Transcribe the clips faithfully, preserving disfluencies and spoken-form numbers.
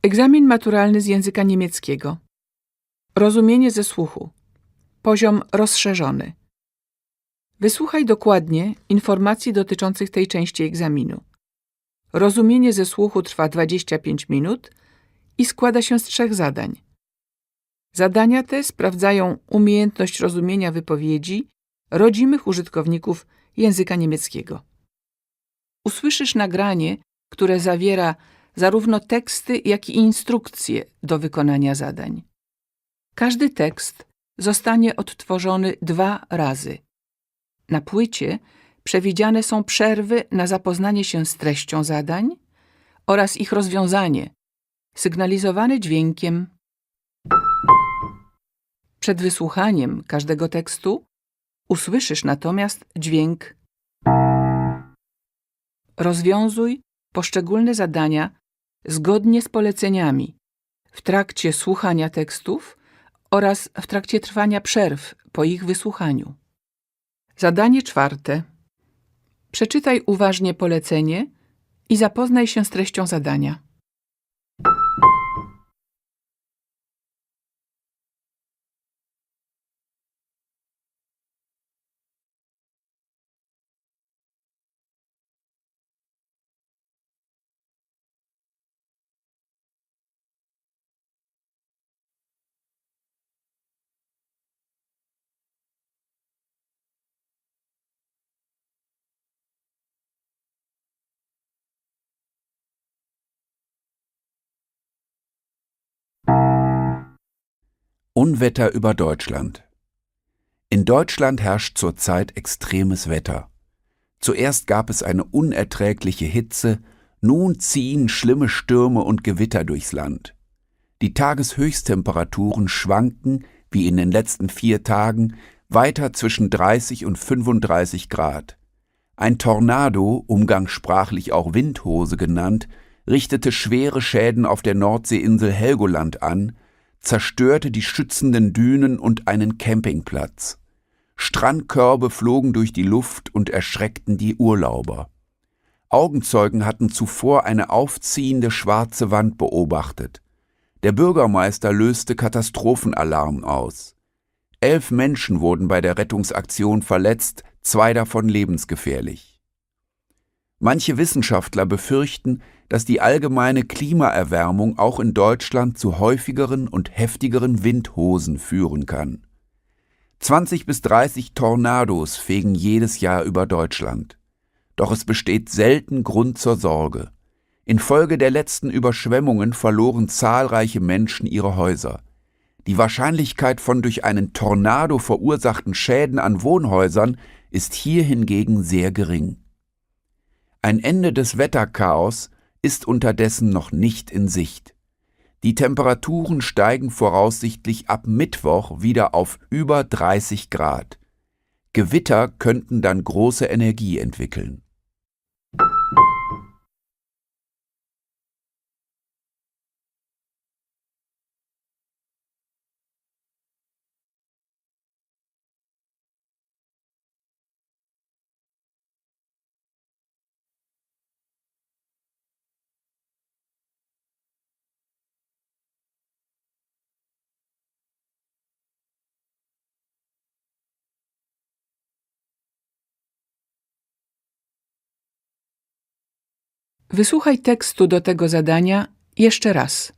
Egzamin maturalny z języka niemieckiego. Rozumienie ze słuchu. Poziom rozszerzony. Wysłuchaj dokładnie informacji dotyczących tej części egzaminu. Rozumienie ze słuchu trwa dwadzieścia pięć minut i składa się z trzech zadań. Zadania te sprawdzają umiejętność rozumienia wypowiedzi rodzimych użytkowników języka niemieckiego. Usłyszysz nagranie, które zawiera zarówno teksty, jak i instrukcje do wykonania zadań. Każdy tekst zostanie odtworzony dwa razy. Na płycie przewidziane są przerwy na zapoznanie się z treścią zadań oraz ich rozwiązanie, sygnalizowane dźwiękiem. Przed wysłuchaniem każdego tekstu usłyszysz natomiast dźwięk. Rozwiązuj poszczególne zadania zgodnie z poleceniami w trakcie słuchania tekstów oraz w trakcie trwania przerw po ich wysłuchaniu. Zadanie czwarte. Przeczytaj uważnie polecenie i zapoznaj się z treścią zadania. Unwetter über Deutschland. In Deutschland herrscht zurzeit extremes Wetter. Zuerst gab es eine unerträgliche Hitze, nun ziehen schlimme Stürme und Gewitter durchs Land. Die Tageshöchsttemperaturen schwanken, wie in den letzten vier Tagen, weiter zwischen dreißig und fünfunddreißig Grad. Ein Tornado, umgangssprachlich auch Windhose genannt, richtete schwere Schäden auf der Nordseeinsel Helgoland an, zerstörte die schützenden Dünen und einen Campingplatz. Strandkörbe flogen durch die Luft und erschreckten die Urlauber. Augenzeugen hatten zuvor eine aufziehende schwarze Wand beobachtet. Der Bürgermeister löste Katastrophenalarm aus. Elf Menschen wurden bei der Rettungsaktion verletzt, zwei davon lebensgefährlich. Manche Wissenschaftler befürchten, dass die allgemeine Klimaerwärmung auch in Deutschland zu häufigeren und heftigeren Windhosen führen kann. zwanzig bis dreißig Tornados fegen jedes Jahr über Deutschland. Doch es besteht selten Grund zur Sorge. Infolge der letzten Überschwemmungen verloren zahlreiche Menschen ihre Häuser. Die Wahrscheinlichkeit von durch einen Tornado verursachten Schäden an Wohnhäusern ist hier hingegen sehr gering. Ein Ende des Wetterchaos ist unterdessen noch nicht in Sicht. Die Temperaturen steigen voraussichtlich ab Mittwoch wieder auf über dreißig Grad. Gewitter könnten dann große Energie entwickeln. Wysłuchaj tekstu do tego zadania jeszcze raz.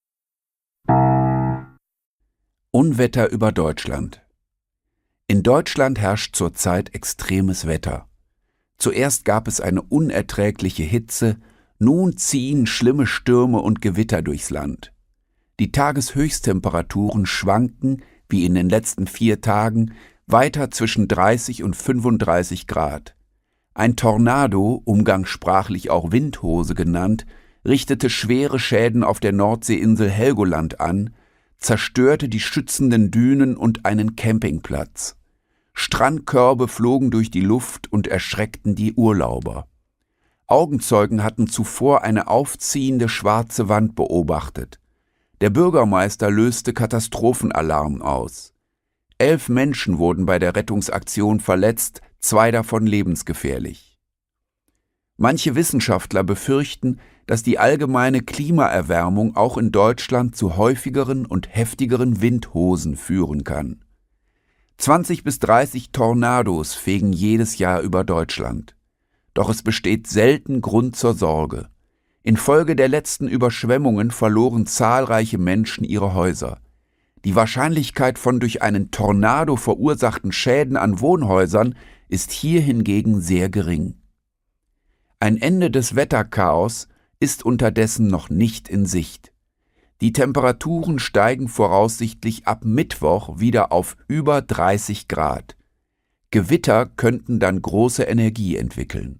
Unwetter über Deutschland. In Deutschland herrscht zurzeit extremes Wetter. Zuerst gab es eine unerträgliche Hitze, nun ziehen schlimme Stürme und Gewitter durchs Land. Die Tageshöchsttemperaturen schwanken, wie in den letzten vier Tagen, weiter zwischen dreißig und fünfunddreißig Grad. Ein Tornado, umgangssprachlich auch Windhose genannt, richtete schwere Schäden auf der Nordseeinsel Helgoland an, zerstörte die schützenden Dünen und einen Campingplatz. Strandkörbe flogen durch die Luft und erschreckten die Urlauber. Augenzeugen hatten zuvor eine aufziehende schwarze Wand beobachtet. Der Bürgermeister löste Katastrophenalarm aus. Elf Menschen wurden bei der Rettungsaktion verletzt, zwei davon lebensgefährlich. Manche Wissenschaftler befürchten, dass die allgemeine Klimaerwärmung auch in Deutschland zu häufigeren und heftigeren Windhosen führen kann. zwanzig bis dreißig Tornados fegen jedes Jahr über Deutschland. Doch es besteht selten Grund zur Sorge. Infolge der letzten Überschwemmungen verloren zahlreiche Menschen ihre Häuser. Die Wahrscheinlichkeit von durch einen Tornado verursachten Schäden an Wohnhäusern ist hier hingegen sehr gering. Ein Ende des Wetterchaos ist unterdessen noch nicht in Sicht. Die Temperaturen steigen voraussichtlich ab Mittwoch wieder auf über dreißig Grad. Gewitter könnten dann große Energie entwickeln.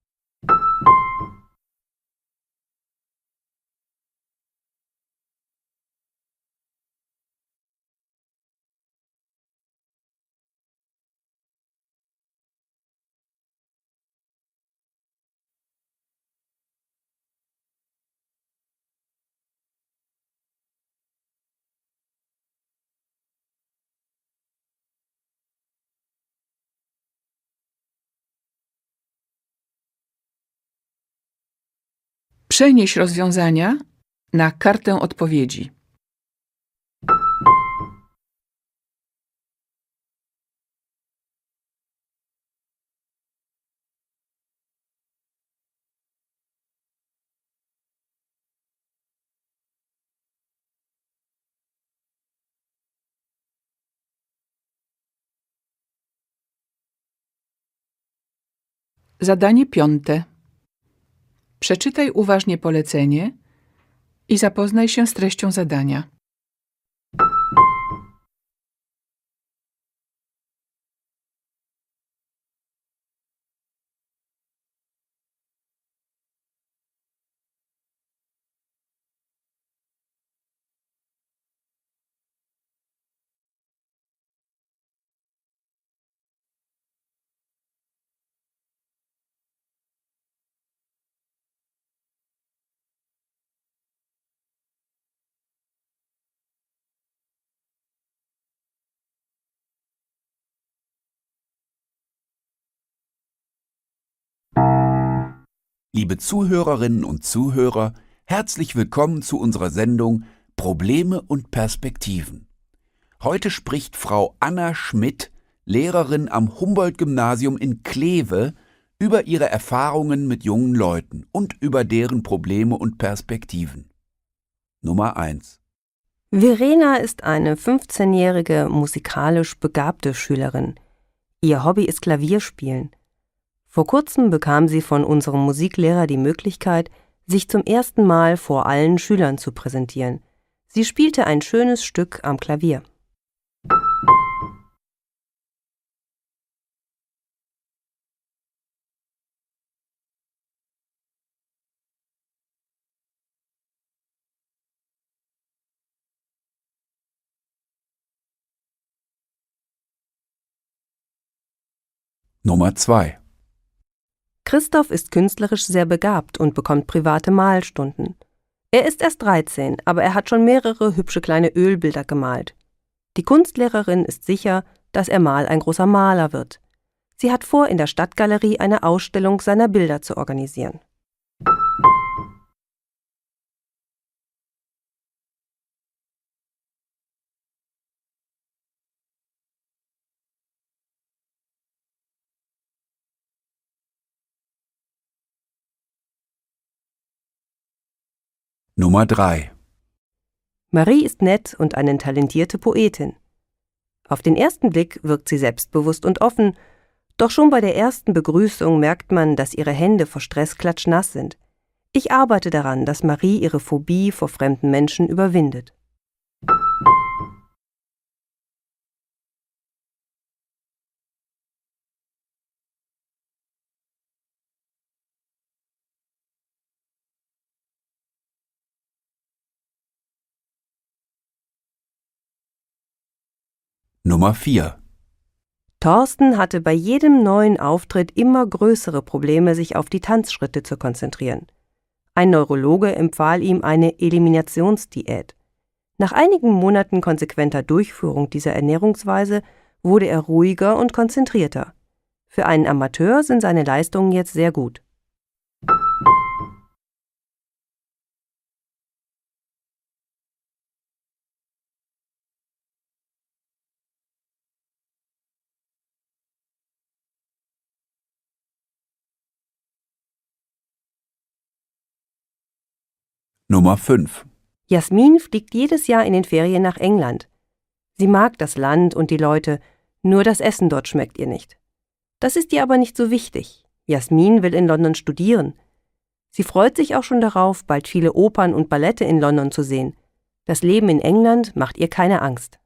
Przenieś rozwiązania na kartę odpowiedzi. Zadanie piąte. Przeczytaj uważnie polecenie i zapoznaj się z treścią zadania. Liebe Zuhörerinnen und Zuhörer, herzlich willkommen zu unserer Sendung Probleme und Perspektiven. Heute spricht Frau Anna Schmidt, Lehrerin am Humboldt-Gymnasium in Kleve, über ihre Erfahrungen mit jungen Leuten und über deren Probleme und Perspektiven. Nummer eins. Verena ist eine fünfzehnjährige musikalisch begabte Schülerin. Ihr Hobby ist Klavierspielen. Vor kurzem bekam sie von unserem Musiklehrer die Möglichkeit, sich zum ersten Mal vor allen Schülern zu präsentieren. Sie spielte ein schönes Stück am Klavier. Nummer zwei. Christoph ist künstlerisch sehr begabt und bekommt private Malstunden. Er ist erst dreizehn, aber er hat schon mehrere hübsche kleine Ölbilder gemalt. Die Kunstlehrerin ist sicher, dass er mal ein großer Maler wird. Sie hat vor, in der Stadtgalerie eine Ausstellung seiner Bilder zu organisieren. Nummer drei. Marie ist nett und eine talentierte Poetin. Auf den ersten Blick wirkt sie selbstbewusst und offen, doch schon bei der ersten Begrüßung merkt man, dass ihre Hände vor Stress klatschnass sind. Ich arbeite daran, dass Marie ihre Phobie vor fremden Menschen überwindet. Nummer vier. Thorsten hatte bei jedem neuen Auftritt immer größere Probleme, sich auf die Tanzschritte zu konzentrieren. Ein Neurologe empfahl ihm eine Eliminationsdiät. Nach einigen Monaten konsequenter Durchführung dieser Ernährungsweise wurde er ruhiger und konzentrierter. Für einen Amateur sind seine Leistungen jetzt sehr gut. Nummer fünf. Jasmin fliegt jedes Jahr in den Ferien nach England. Sie mag das Land und die Leute, nur das Essen dort schmeckt ihr nicht. Das ist ihr aber nicht so wichtig. Jasmin will in London studieren. Sie freut sich auch schon darauf, bald viele Opern und Ballette in London zu sehen. Das Leben in England macht ihr keine Angst.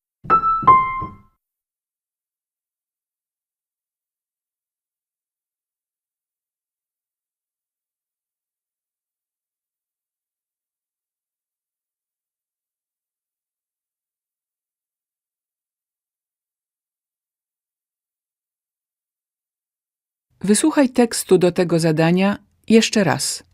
Wysłuchaj tekstu do tego zadania jeszcze raz.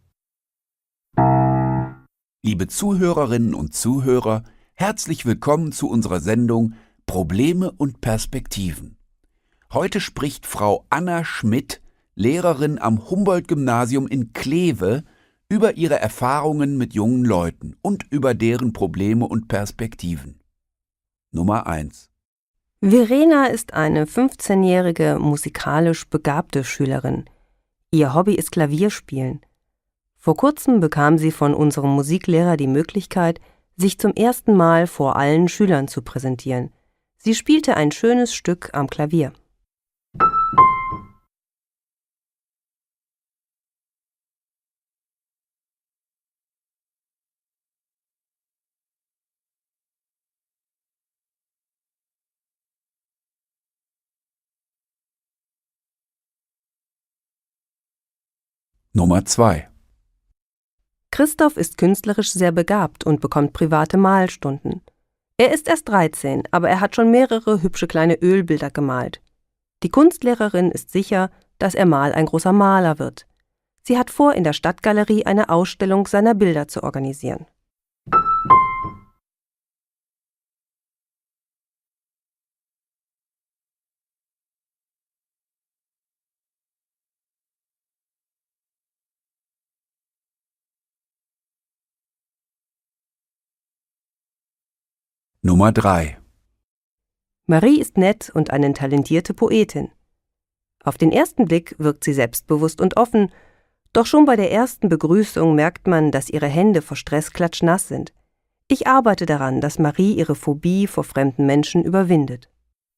Liebe Zuhörerinnen und Zuhörer, herzlich willkommen zu unserer Sendung Probleme und Perspektiven. Heute spricht Frau Anna Schmidt, Lehrerin am Humboldt-Gymnasium in Kleve, über ihre Erfahrungen mit jungen Leuten und über deren Probleme und Perspektiven. Nummer eins. Verena ist eine fünfzehnjährige musikalisch begabte Schülerin. Ihr Hobby ist Klavierspielen. Vor kurzem bekam sie von unserem Musiklehrer die Möglichkeit, sich zum ersten Mal vor allen Schülern zu präsentieren. Sie spielte ein schönes Stück am Klavier. Nummer zwei. Christoph ist künstlerisch sehr begabt und bekommt private Malstunden. Er ist erst dreizehn, aber er hat schon mehrere hübsche kleine Ölbilder gemalt. Die Kunstlehrerin ist sicher, dass er mal ein großer Maler wird. Sie hat vor, in der Stadtgalerie eine Ausstellung seiner Bilder zu organisieren. Nummer drei. Marie ist nett und eine talentierte Poetin. Auf den ersten Blick wirkt sie selbstbewusst und offen, doch schon bei der ersten Begrüßung merkt man, dass ihre Hände vor Stress klatschnass sind. Ich arbeite daran, dass Marie ihre Phobie vor fremden Menschen überwindet.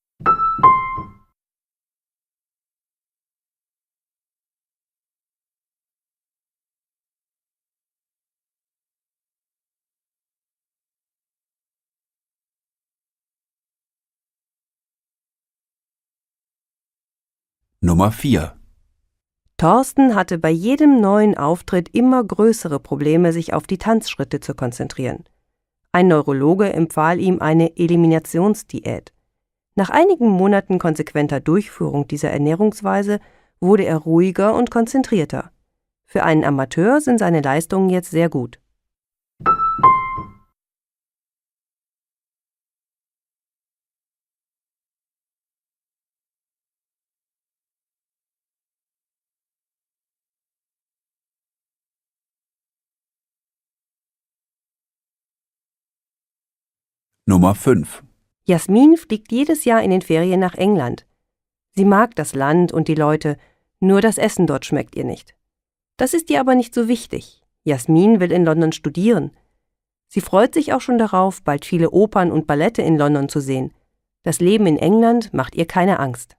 Nummer vier. Thorsten hatte bei jedem neuen Auftritt immer größere Probleme, sich auf die Tanzschritte zu konzentrieren. Ein Neurologe empfahl ihm eine Eliminationsdiät. Nach einigen Monaten konsequenter Durchführung dieser Ernährungsweise wurde er ruhiger und konzentrierter. Für einen Amateur sind seine Leistungen jetzt sehr gut. Nummer fünf. Jasmin fliegt jedes Jahr in den Ferien nach England. Sie mag das Land und die Leute, nur das Essen dort schmeckt ihr nicht. Das ist ihr aber nicht so wichtig. Jasmin will in London studieren. Sie freut sich auch schon darauf, bald viele Opern und Ballette in London zu sehen. Das Leben in England macht ihr keine Angst.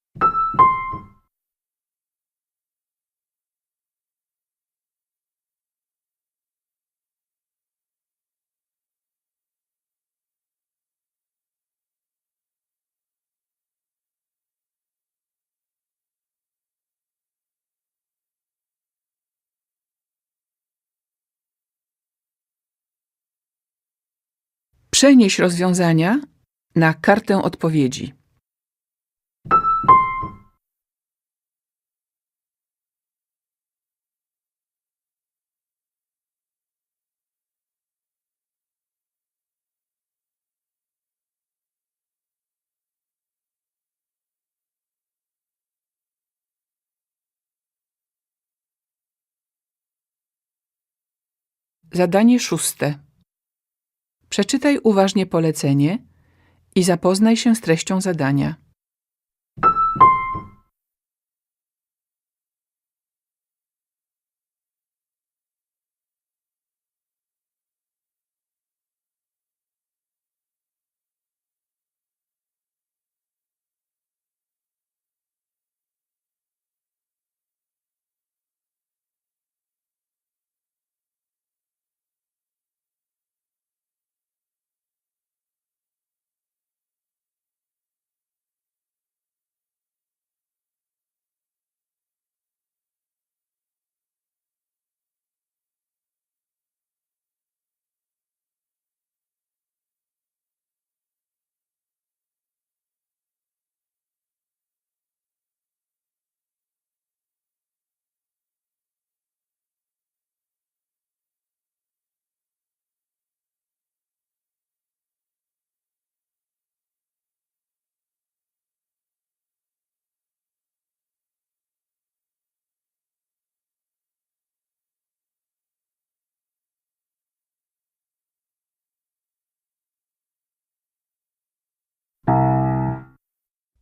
Przenieś rozwiązania na kartę odpowiedzi. Zadanie szóste. Przeczytaj uważnie polecenie i zapoznaj się z treścią zadania.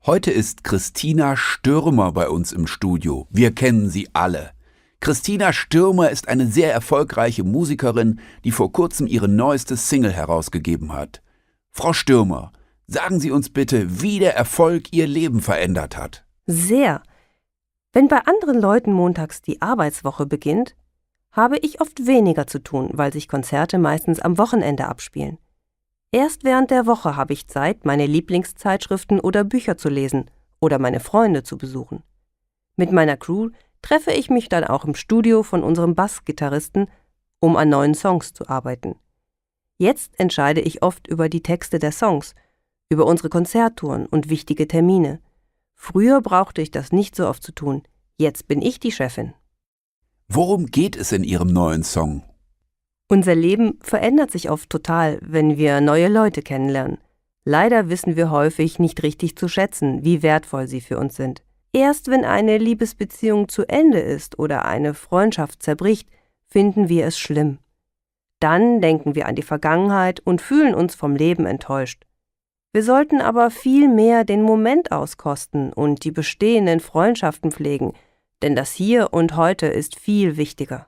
Heute ist Christina Stürmer bei uns im Studio. Wir kennen sie alle. Christina Stürmer ist eine sehr erfolgreiche Musikerin, die vor kurzem ihre neueste Single herausgegeben hat. Frau Stürmer, sagen Sie uns bitte, wie der Erfolg Ihr Leben verändert hat. Sehr. Wenn bei anderen Leuten montags die Arbeitswoche beginnt, habe ich oft weniger zu tun, weil sich Konzerte meistens am Wochenende abspielen. Erst während der Woche habe ich Zeit, meine Lieblingszeitschriften oder Bücher zu lesen oder meine Freunde zu besuchen. Mit meiner Crew treffe ich mich dann auch im Studio von unserem Bassgitarristen, um an neuen Songs zu arbeiten. Jetzt entscheide ich oft über die Texte der Songs, über unsere Konzerttouren und wichtige Termine. Früher brauchte ich das nicht so oft zu tun. Jetzt bin ich die Chefin. Worum geht es in Ihrem neuen Song? Unser Leben verändert sich oft total, wenn wir neue Leute kennenlernen. Leider wissen wir häufig nicht richtig zu schätzen, wie wertvoll sie für uns sind. Erst wenn eine Liebesbeziehung zu Ende ist oder eine Freundschaft zerbricht, finden wir es schlimm. Dann denken wir an die Vergangenheit und fühlen uns vom Leben enttäuscht. Wir sollten aber viel mehr den Moment auskosten und die bestehenden Freundschaften pflegen, denn das Hier und Heute ist viel wichtiger.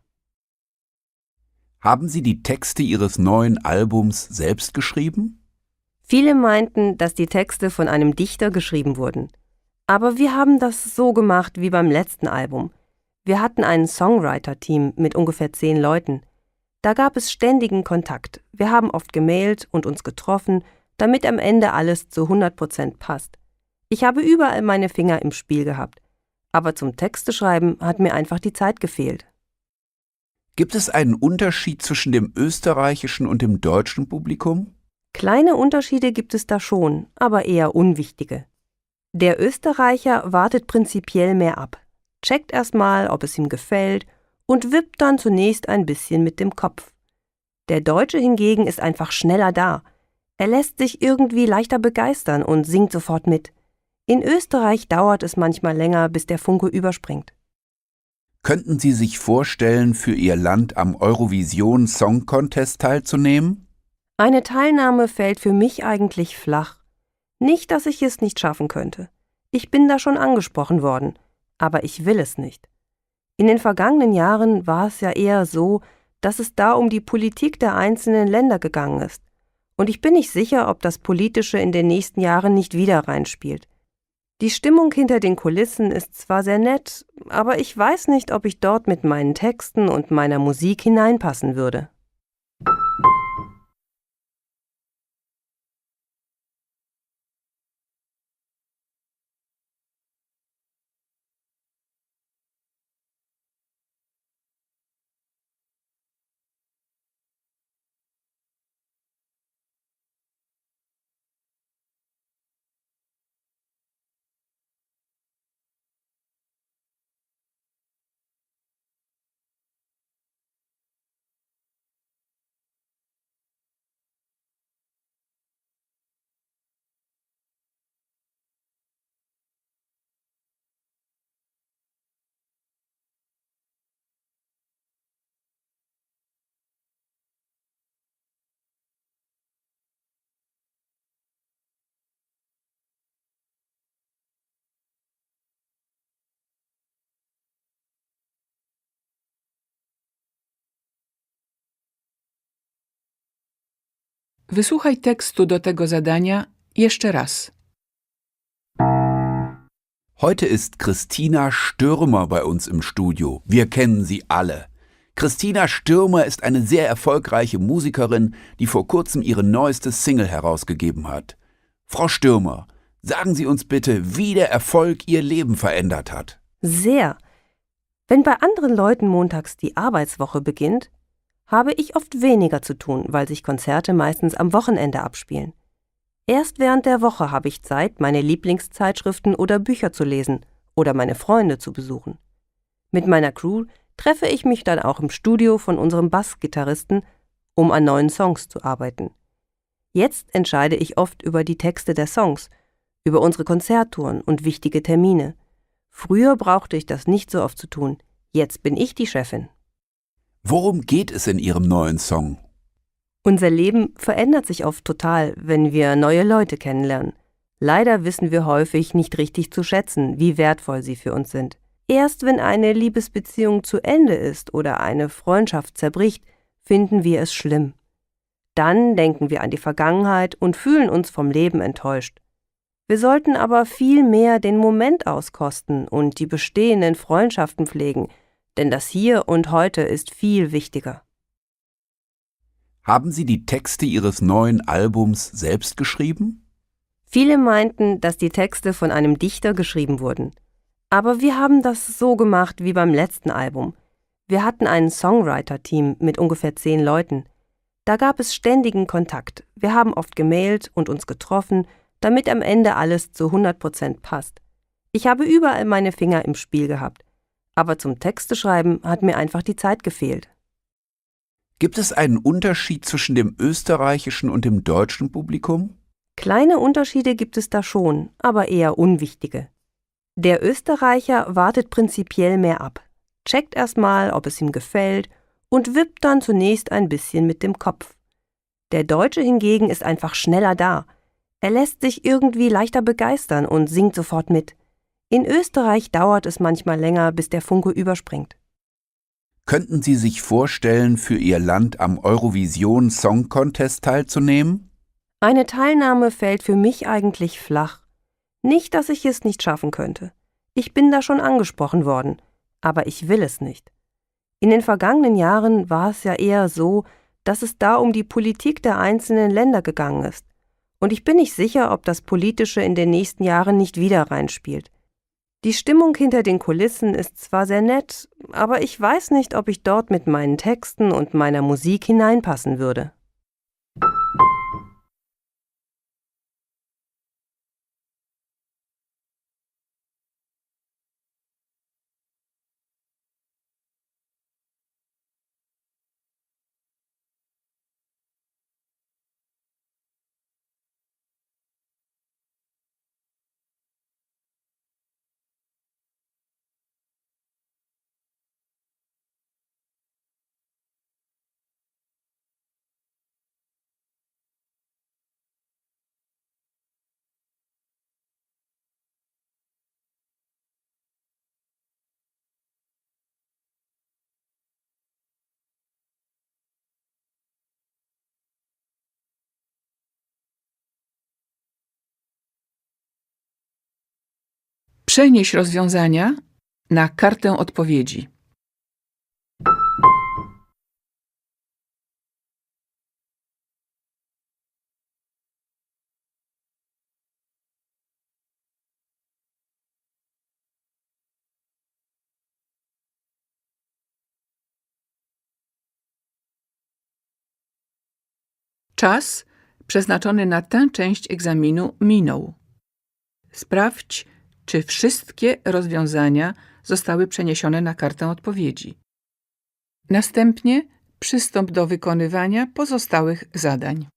Haben Sie die Texte Ihres neuen Albums selbst geschrieben? Viele meinten, dass die Texte von einem Dichter geschrieben wurden. Aber wir haben das so gemacht wie beim letzten Album. Wir hatten ein Songwriter-Team mit ungefähr zehn Leuten. Da gab es ständigen Kontakt. Wir haben oft gemailt und uns getroffen, damit am Ende alles zu hundert Prozent passt. Ich habe überall meine Finger im Spiel gehabt. Aber zum Texteschreiben hat mir einfach die Zeit gefehlt. Gibt es einen Unterschied zwischen dem österreichischen und dem deutschen Publikum? Kleine Unterschiede gibt es da schon, aber eher unwichtige. Der Österreicher wartet prinzipiell mehr ab, checkt erstmal, ob es ihm gefällt und wippt dann zunächst ein bisschen mit dem Kopf. Der Deutsche hingegen ist einfach schneller da. Er lässt sich irgendwie leichter begeistern und singt sofort mit. In Österreich dauert es manchmal länger, bis der Funke überspringt. Könnten Sie sich vorstellen, für Ihr Land am Eurovision Song Contest teilzunehmen? Eine Teilnahme fällt für mich eigentlich flach. Nicht, dass ich es nicht schaffen könnte. Ich bin da schon angesprochen worden, aber ich will es nicht. In den vergangenen Jahren war es ja eher so, dass es da um die Politik der einzelnen Länder gegangen ist. Und ich bin nicht sicher, ob das Politische in den nächsten Jahren nicht wieder reinspielt. Die Stimmung hinter den Kulissen ist zwar sehr nett, aber ich weiß nicht, ob ich dort mit meinen Texten und meiner Musik hineinpassen würde. Wysłuchaj tekstu do tego zadania jeszcze raz. Heute ist Christina Stürmer bei uns im Studio. Wir kennen sie alle. Christina Stürmer ist eine sehr erfolgreiche Musikerin, die vor kurzem ihre neueste Single herausgegeben hat. Frau Stürmer, sagen Sie uns bitte, wie der Erfolg Ihr Leben verändert hat. Sehr. Wenn bei anderen Leuten montags die Arbeitswoche beginnt, habe ich oft weniger zu tun, weil sich Konzerte meistens am Wochenende abspielen. Erst während der Woche habe ich Zeit, meine Lieblingszeitschriften oder Bücher zu lesen oder meine Freunde zu besuchen. Mit meiner Crew treffe ich mich dann auch im Studio von unserem Bassgitarristen, um an neuen Songs zu arbeiten. Jetzt entscheide ich oft über die Texte der Songs, über unsere Konzerttouren und wichtige Termine. Früher brauchte ich das nicht so oft zu tun. Jetzt bin ich die Chefin. Worum geht es in Ihrem neuen Song? Unser Leben verändert sich oft total, wenn wir neue Leute kennenlernen. Leider wissen wir häufig nicht richtig zu schätzen, wie wertvoll sie für uns sind. Erst wenn eine Liebesbeziehung zu Ende ist oder eine Freundschaft zerbricht, finden wir es schlimm. Dann denken wir an die Vergangenheit und fühlen uns vom Leben enttäuscht. Wir sollten aber viel mehr den Moment auskosten und die bestehenden Freundschaften pflegen, denn das Hier und Heute ist viel wichtiger. Haben Sie die Texte Ihres neuen Albums selbst geschrieben? Viele meinten, dass die Texte von einem Dichter geschrieben wurden. Aber wir haben das so gemacht wie beim letzten Album. Wir hatten ein Songwriter-Team mit ungefähr zehn Leuten. Da gab es ständigen Kontakt. Wir haben oft gemailt und uns getroffen, damit am Ende alles zu hundert Prozent passt. Ich habe überall meine Finger im Spiel gehabt. Aber zum Texteschreiben hat mir einfach die Zeit gefehlt. Gibt es einen Unterschied zwischen dem österreichischen und dem deutschen Publikum? Kleine Unterschiede gibt es da schon, aber eher unwichtige. Der Österreicher wartet prinzipiell mehr ab, checkt erstmal, ob es ihm gefällt und wippt dann zunächst ein bisschen mit dem Kopf. Der Deutsche hingegen ist einfach schneller da. Er lässt sich irgendwie leichter begeistern und singt sofort mit. In Österreich dauert es manchmal länger, bis der Funke überspringt. Könnten Sie sich vorstellen, für Ihr Land am Eurovision Song Contest teilzunehmen? Eine Teilnahme fällt für mich eigentlich flach. Nicht, dass ich es nicht schaffen könnte. Ich bin da schon angesprochen worden, aber ich will es nicht. In den vergangenen Jahren war es ja eher so, dass es da um die Politik der einzelnen Länder gegangen ist. Und ich bin nicht sicher, ob das Politische in den nächsten Jahren nicht wieder reinspielt. Die Stimmung hinter den Kulissen ist zwar sehr nett, aber ich weiß nicht, ob ich dort mit meinen Texten und meiner Musik hineinpassen würde. Przenieś rozwiązania na kartę odpowiedzi. Czas przeznaczony na tę część egzaminu minął. Sprawdź, czy wszystkie rozwiązania zostały przeniesione na kartę odpowiedzi. Następnie przystąp do wykonywania pozostałych zadań.